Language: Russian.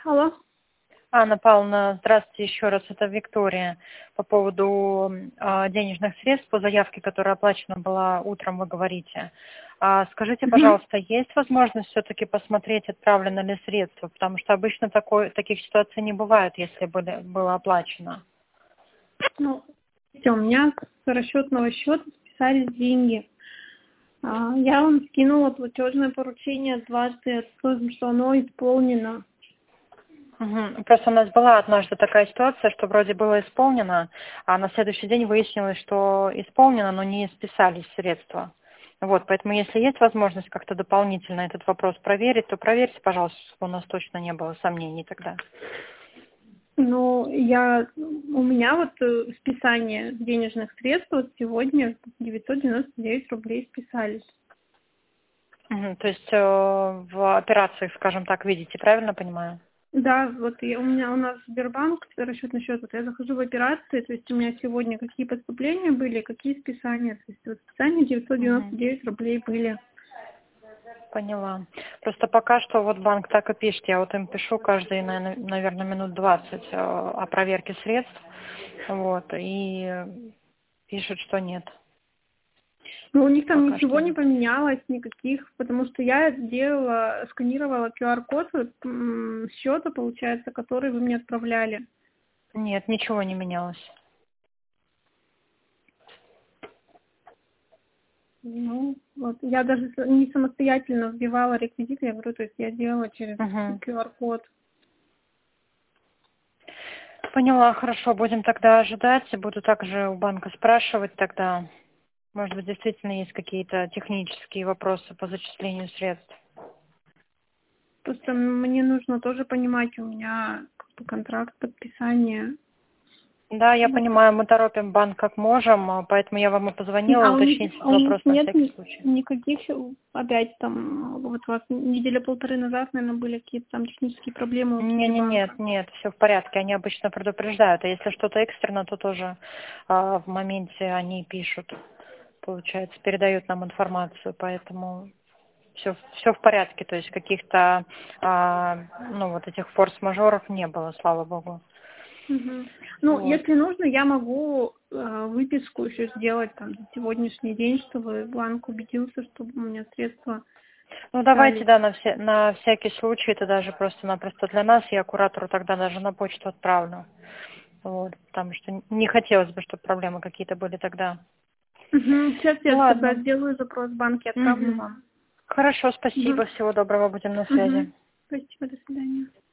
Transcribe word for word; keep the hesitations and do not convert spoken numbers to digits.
Алло. Анна Павловна, здравствуйте еще раз. Это Виктория. По поводу э, денежных средств по заявке, которая оплачена была утром, вы говорите. А скажите, Мгм. пожалуйста, есть возможность все-таки посмотреть, отправлено ли средства? Потому что обычно такой, таких ситуаций не бывает, если были, было оплачено. Ну, видите, у меня с расчетного счета списались деньги. А, Я вам скинула платежное поручение дважды, с условием, что оно исполнено. Мгм. Просто у нас была однажды такая ситуация, что вроде было исполнено, а на следующий день выяснилось, что исполнено, но не списались средства. Вот, поэтому если есть возможность как-то дополнительно этот вопрос проверить, то проверьте, пожалуйста, чтобы у нас точно не было сомнений тогда. Но я, у меня вот э, списание денежных средств вот сегодня девятьсот девяносто девять рублей списались. Мгм. То есть э, в операциях, скажем так, видите, правильно понимаю? Да, вот я, у меня у нас Сбербанк, расчетный счет, вот я захожу в операции, то есть у меня сегодня какие поступления были, какие списания. То есть вот списания девятьсот девяносто Мгм. девять рублей были. Поняла. Просто пока что вот банк так и пишет, я вот им пишу каждые, наверное, минут двадцать э, о проверке средств, вот, и пишут, что нет, Но у них там пока ничего что не нет. поменялось, никаких, потому что я делала, сканировала ку ар код м, счета, получается, который вы мне отправляли. Нет, ничего не менялось. Ну, вот. Я даже с- не самостоятельно вбивала реквизиты, я говорю, то есть я делала через Угу. ку ар код. Поняла, хорошо, будем тогда ожидать, буду также у банка спрашивать тогда. Может быть, действительно есть какие-то технические вопросы по зачислению средств. Просто мне нужно тоже понимать, у меня как бы контракт подписания. Да, я Вот. понимаю, мы торопим банк как можем, а поэтому я вам и позвонила А у них, уточнить этот а у них вопрос на нет всякий ни- случай. никаких, опять там, вот у вас неделя полторы назад, наверное, были какие-то там технические проблемы у Не, не, Китибанка. нет, нет, все в порядке. Они обычно предупреждают, а если что-то экстренно, то тоже а, в моменте они пишут, получается, передают нам информацию, поэтому все, все в порядке, то есть каких-то, а, ну вот этих форс-мажоров не было, слава богу. Мгм. Ну, Вот. если нужно, я могу э, выписку еще сделать там за сегодняшний день, чтобы банк убедился, чтобы у меня средства Ну давайте, списались. да, на, все, на всякий случай, это даже просто-напросто для нас, я куратору тогда даже на почту отправлю. Вот, потому что не хотелось бы, чтобы проблемы какие-то были тогда. Мгм. Сейчас я тогда Ладно. сделаю запрос в банке, отправлю Мгм. вам. Хорошо, Мгм. спасибо, всего доброго, будем на связи. Мгм. Спасибо, до свидания.